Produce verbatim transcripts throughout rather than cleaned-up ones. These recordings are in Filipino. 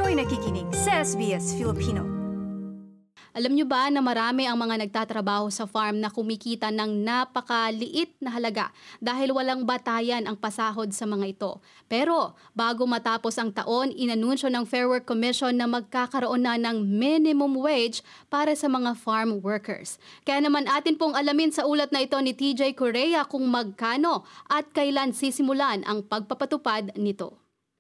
Kayo'y nakikinig sa S B S Filipino. Alam nyo ba na marami ang mga nagtatrabaho sa farm na kumikita ng napakaliit na halaga dahil walang batayan ang pasahod sa mga ito. Pero bago matapos ang taon, inanunsyo ng Fair Work Commission na magkakaroon na ng minimum wage para sa mga farm workers. Kaya naman atin pong alamin sa ulat na ito ni T J Correa kung magkano at kailan sisimulan ang pagpapatupad nito.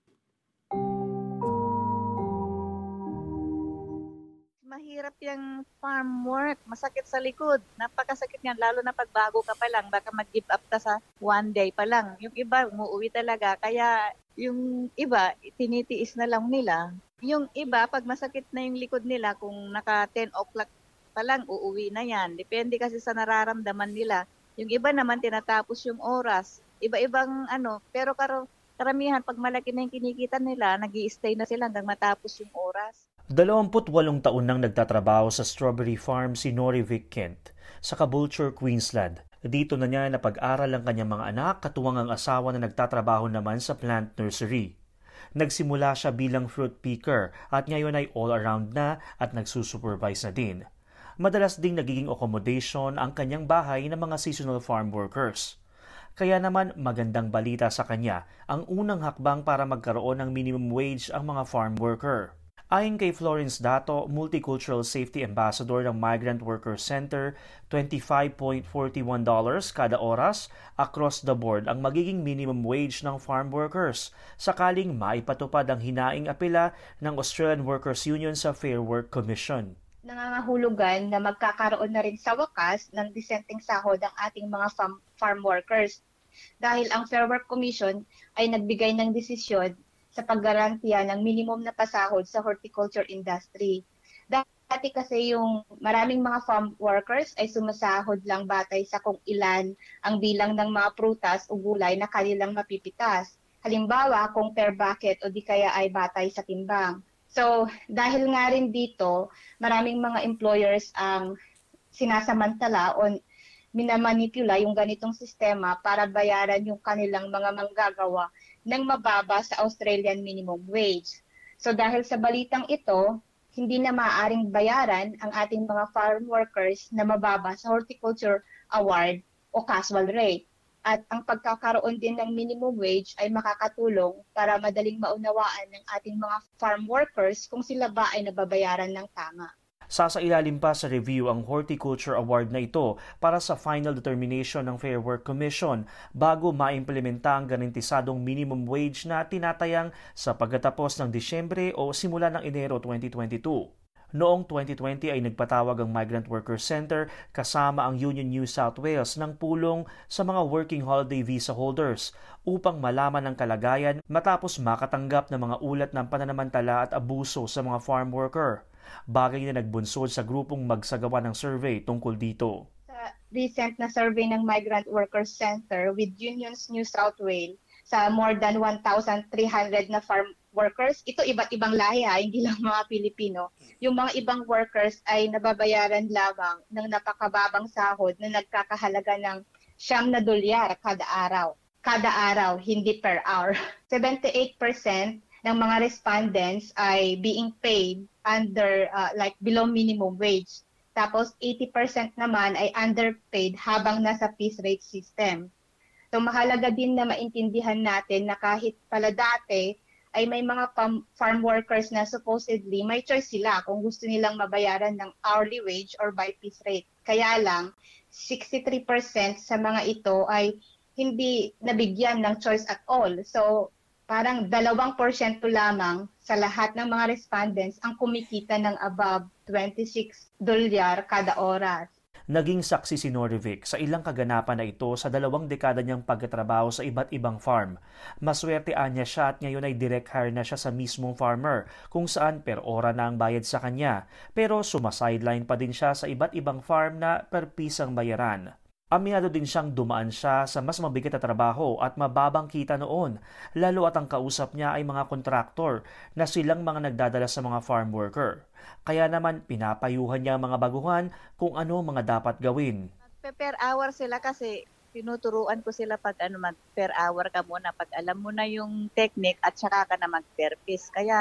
Mahirap yung farm work, masakit sa likod. Napakasakit niyan, lalo na pag bago ka pa lang, baka mag-give up ka sa one day pa lang. Yung iba, umuwi talaga, kaya yung iba, tinitiis na lang nila. Yung iba, pag masakit na yung likod nila, kung naka ten o'clock pa lang, uuwi na yan. Depende kasi sa nararamdaman nila. Yung iba naman, tinatapos yung oras. Iba-ibang ano, pero kar- karamihan, pag malaki na yung kinikita nila, nag-i-stay na sila hanggang matapos yung oras. Dalawamput walong taon nang nagtatrabaho sa strawberry farm si Norivic Kent sa Caboolture, Queensland. Dito na niya napag-aral ang kanyang mga anak, katuwang ang asawa na nagtatrabaho naman sa plant nursery. Nagsimula siya bilang fruit picker at ngayon ay all-around na at nagsusupervise na din. Madalas ding nagiging accommodation ang kanyang bahay ng mga seasonal farm workers. Kaya naman magandang balita sa kanya ang unang hakbang para magkaroon ng minimum wage ang mga farm worker. Ayon kay Florence Dato, Multicultural Safety Ambassador ng Migrant Worker Center, twenty-five point four one dollars kada oras across the board ang magiging minimum wage ng farm workers sakaling maipatupad ang hinaing apela ng Australian Workers Union sa Fair Work Commission. Nangangahulugan na magkakaroon na rin sa wakas ng disenteng sahod ang ating mga farm, farm workers dahil ang Fair Work Commission ay nagbigay ng desisyon sa paggarantiya ng minimum na pasahod sa horticulture industry. Dati kasi yung maraming mga farm workers ay sumasahod lang batay sa kung ilan ang bilang ng mga prutas o gulay na kanilang mapipitas. Halimbawa, kung per bucket o di kaya ay batay sa timbang. So, dahil nga rin dito, maraming mga employers ang sinasamantala o minamanipula yung ganitong sistema para bayaran yung kanilang mga manggagawa ng mababa sa Australian minimum wage. So dahil sa balitang ito, hindi na maaaring bayaran ang ating mga farm workers na mababa sa horticulture award o casual rate. At ang pagkakaroon din ng minimum wage ay makakatulong para madaling maunawaan ng ating mga farm workers kung sila ba ay nababayaran ng tama. Sasailalim pa sa review ang Horticulture Award na ito para sa final determination ng Fair Work Commission bago maimplementa ang garantisadong minimum wage na tinatayang sa pagkatapos ng Disyembre o simula ng Enero twenty twenty-two. Noong twenty twenty ay nagpatawag ang Migrant Worker Center kasama ang Union New South Wales ng pulong sa mga working holiday visa holders upang malaman ang kalagayan matapos makatanggap ng mga ulat ng pananamantala at abuso sa mga farm worker. Bagay na nagbunsod sa grupong magsagawa ng survey tungkol dito. Sa recent na survey ng Migrant Workers Center with Unions New South Wales sa more than one thousand three hundred na farm workers, ito iba't ibang lahi ha, hindi lang mga Pilipino. Yung mga ibang workers ay nababayaran lamang ng napakababang sahod na nagkakahalaga ng siyam na dolyar kada araw. Kada araw, hindi per hour. seventy-eight percent ng mga respondents ay being paid under uh, like below minimum wage. Tapos eighty percent naman ay underpaid habang nasa piece rate system. So mahalaga din na maintindihan natin na kahit pala dati ay may mga farm workers na supposedly may choice sila kung gusto nilang mabayaran ng hourly wage or by piece rate. Kaya lang sixty-three percent sa mga ito ay hindi nabigyan ng choice at all. So parang dalawang porsyento lamang sa lahat ng mga respondents ang kumikita ng above twenty-six dolyar kada oras. Naging saksi si Norivic sa ilang kaganapan na ito sa dalawang dekada niyang pagtatrabaho sa iba't ibang farm. Maswertean niya siya at ngayon ay direct hire na siya sa mismong farmer kung saan per ora na ang bayad sa kanya. Pero sumasideline pa din siya sa iba't ibang farm na per piece ang bayaran. Aminado din siyang dumaan siya sa mas mabigat na trabaho at mababang kita noon, lalo at ang kausap niya ay mga kontraktor na silang mga nagdadala sa mga farm worker. Kaya naman pinapayuhan niya ang mga baguhan kung ano mga dapat gawin. Per hour sila kasi tinuturuan ko sila pag ano mag per hour ka muna, pag alam mo na yung technique at saka ka na mag per piece. Kaya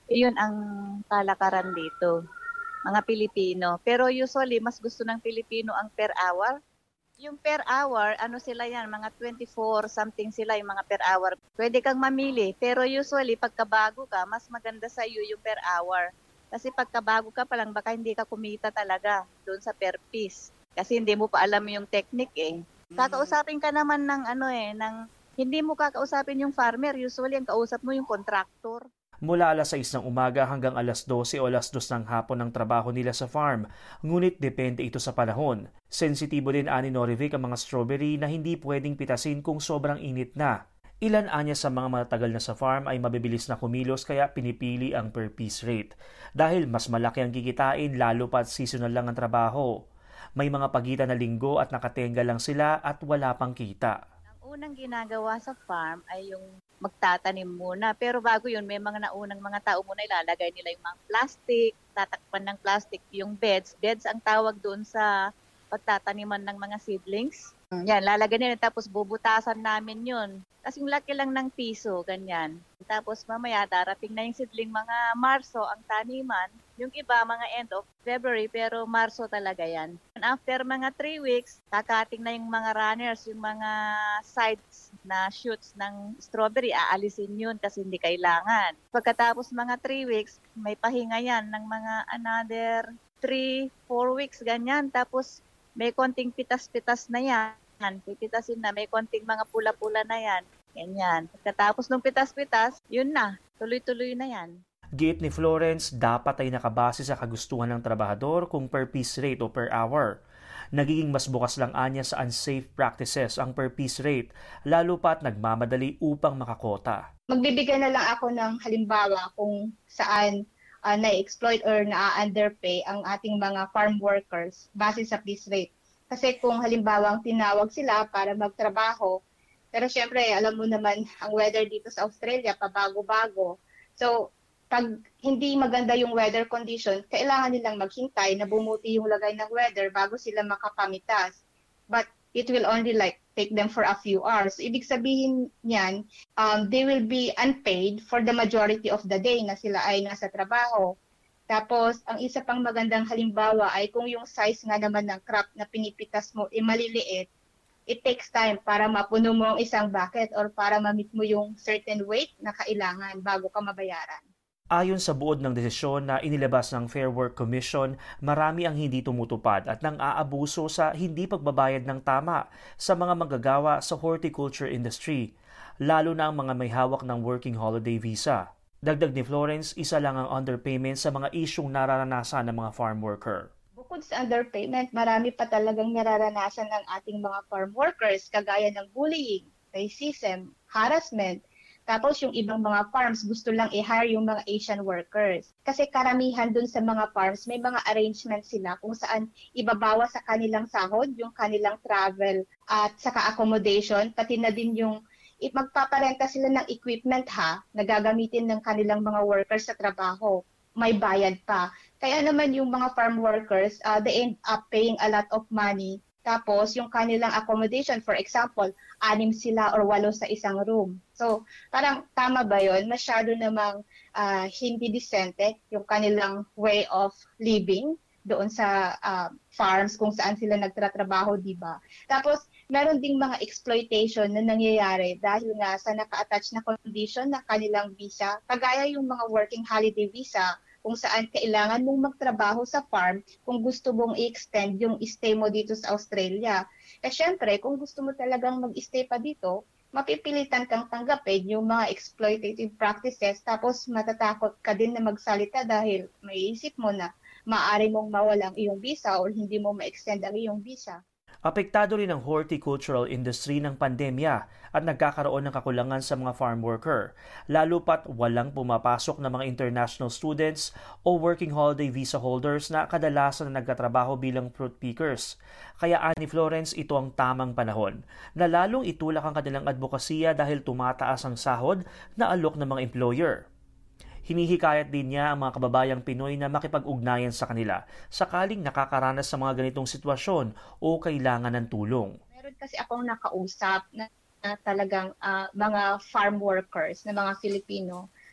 Iyon ang kalakaran dito, mga Pilipino. Pero usually, mas gusto ng Pilipino ang per hour. Yung per hour, ano sila yan, mga twenty-four something sila yung mga per hour. Pwede kang mamili, pero usually pagkabago ka, mas maganda sa iyo yung per hour. Kasi pagkabago ka pa lang, baka hindi ka kumita talaga doon sa per piece. Kasi hindi mo pa alam yung technique eh. Kakausapin ka naman ng ano eh, ng, hindi mo kakausapin yung farmer, usually ang kausap mo yung contractor. Mula alas sais ng umaga hanggang alas dose o alas dos ng hapon ang trabaho nila sa farm, ngunit depende ito sa panahon. Sensitibo din ani Norivic ang mga strawberry na hindi pwedeng pitasin kung sobrang init na. Ilan anya sa mga matagal na sa farm ay mabibilis na kumilos kaya pinipili ang per piece rate. Dahil mas malaki ang kikitain lalo pat seasonal lang ang trabaho. May mga pagitan na linggo at nakatenga lang sila at wala pang kita. Unang ginagawa sa farm ay yung magtatanim muna. Pero bago yun, may mga naunang mga tao muna ilalagay nila yung mga plastic, tatakpan ng plastic, yung beds. Beds ang tawag doon sa pagtataniman ng mga seedlings. Yan, lalagay nila tapos bubutasan namin yun. Kasi yung laki lang ng piso, ganyan. Tapos mamaya darating na yung seedling mga Marso ang taniman. Yung iba mga end of February pero Marso talaga yan. And after mga three weeks, kakating na yung mga runners, yung mga sides na shoots ng strawberry, aalisin yun kasi hindi kailangan. Pagkatapos mga three weeks, may pahinga yan ng mga another three, four weeks, ganyan. Tapos may konting pitas-pitas na yan. Pipitasin na, may konting mga pula-pula na yan. Ganyan. Pagkatapos ng pitas-pitas, yun na. Tuloy-tuloy na yan. Giit ni Florence, dapat ay nakabase sa kagustuhan ng trabahador kung per piece rate o per hour. Nagiging mas bukas lang anya sa unsafe practices ang per piece rate, lalo pat nagmamadali upang makakota. Magbibigay na lang ako ng halimbawa kung saan uh, na-exploit or na-underpay ang ating mga farm workers base sa piece rate. Kasi kung halimbawa tinawag sila para magtrabaho, pero syempre alam mo naman ang weather dito sa Australia, pabago-bago. So, pag hindi maganda yung weather condition, kailangan nilang maghintay na bumuti yung lagay ng weather bago sila makapamitas. But it will only like take them for a few hours. So, ibig sabihin niyan, um, they will be unpaid for the majority of the day na sila ay nasa trabaho. Tapos, ang isa pang magandang halimbawa ay kung yung size nga naman ng crop na pinipitas mo ay maliliit, it takes time para mapuno mo ang isang bucket or para ma-meet mo yung certain weight na kailangan bago ka mabayaran. Ayon sa buod ng desisyon na inilabas ng Fair Work Commission, marami ang hindi tumutupad at nang aabuso sa hindi pagbabayad ng tama sa mga manggagawa sa horticulture industry, lalo na ang mga may hawak ng working holiday visa. Dagdag ni Florence, isa lang ang underpayment sa mga isyong nararanasan ng mga farm worker. Bukod sa underpayment, marami pa talagang nararanasan ng ating mga farm workers kagaya ng bullying, racism, harassment. Tapos yung ibang mga farms gusto lang i-hire yung mga Asian workers. Kasi karamihan dun sa mga farms, may mga arrangement sila kung saan ibabawa sa kanilang sahod, yung kanilang travel at saka accommodation, pati na din yung magpaparenta sila ng equipment ha, na gagamitin ng kanilang mga workers sa trabaho. May bayad pa. Kaya naman yung mga farm workers, uh, they end up paying a lot of money. Tapos yung kanilang accommodation, for example, anim sila or walo sa isang room. So parang tama ba yun? Masyado namang uh, hindi decente yung kanilang way of living doon sa uh, farms kung saan sila nagtatrabaho, di ba? Tapos meron ding mga exploitation na nangyayari dahil nga sa naka-attach na condition ng kanilang visa, kagaya yung mga working holiday visa, kung saan kailangan mong magtrabaho sa farm kung gusto mong i-extend yung stay mo dito sa Australia. Kasi syempre, kung gusto mo talagang mag-stay pa dito, mapipilitan kang tanggapin yung mga exploitative practices tapos matatakot ka din na magsalita dahil may isip mo na maaari mong mawala ang iyong visa o hindi mo ma-extend ang iyong visa. Apektado rin ang horticultural industry ng pandemya at nagkakaroon ng kakulangan sa mga farm worker, lalo pat walang pumapasok na mga international students o working holiday visa holders na kadalasan na nagtatrabaho bilang fruit pickers. Kaya ani Florence, ito ang tamang panahon na lalong itulak ang kanilang advokasya dahil tumataas ang sahod na alok ng mga employer. Hinihikayat din niya ang mga kababayang Pinoy na makipag-ugnayan sa kanila sakaling nakakaranas sa mga ganitong sitwasyon o kailangan ng tulong. Meron kasi akong nakausap na, na talagang uh, mga farm workers na mga Filipino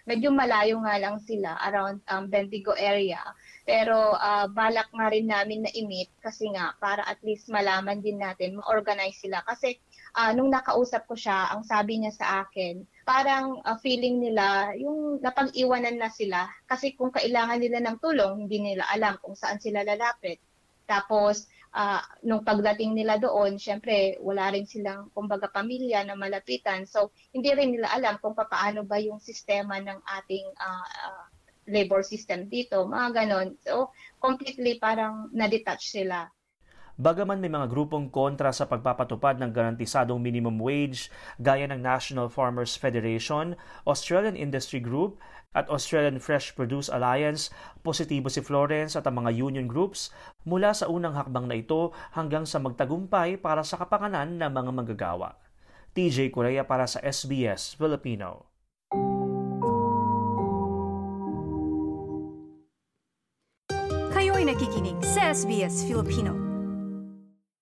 medyo malayo nga lang sila around um, Bendigo area. Pero uh, balak nga rin namin na i-meet kasi nga para at least malaman din natin, ma-organize sila. Kasi uh, nung nakausap ko siya, ang sabi niya sa akin, parang uh, feeling nila yung napag-iwanan na sila. Kasi kung kailangan nila ng tulong, hindi nila alam kung saan sila lalapit. Tapos, uh, nung pagdating nila doon, syempre, wala rin silang, kumbaga, pamilya na malapitan. So, hindi rin nila alam kung paano ba yung sistema ng ating uh, uh, labor system dito, mga ganon. So, completely parang na-detach sila. Bagaman may mga grupong kontra sa pagpapatupad ng garantisadong minimum wage gaya ng National Farmers Federation, Australian Industry Group at Australian Fresh Produce Alliance, positibo si Florence at ang mga union groups mula sa unang hakbang na ito hanggang sa magtagumpay para sa kapakanan ng mga manggagawa. T J Correa para sa S B S Filipino. Kayo'y nakikinig sa S B S Filipino.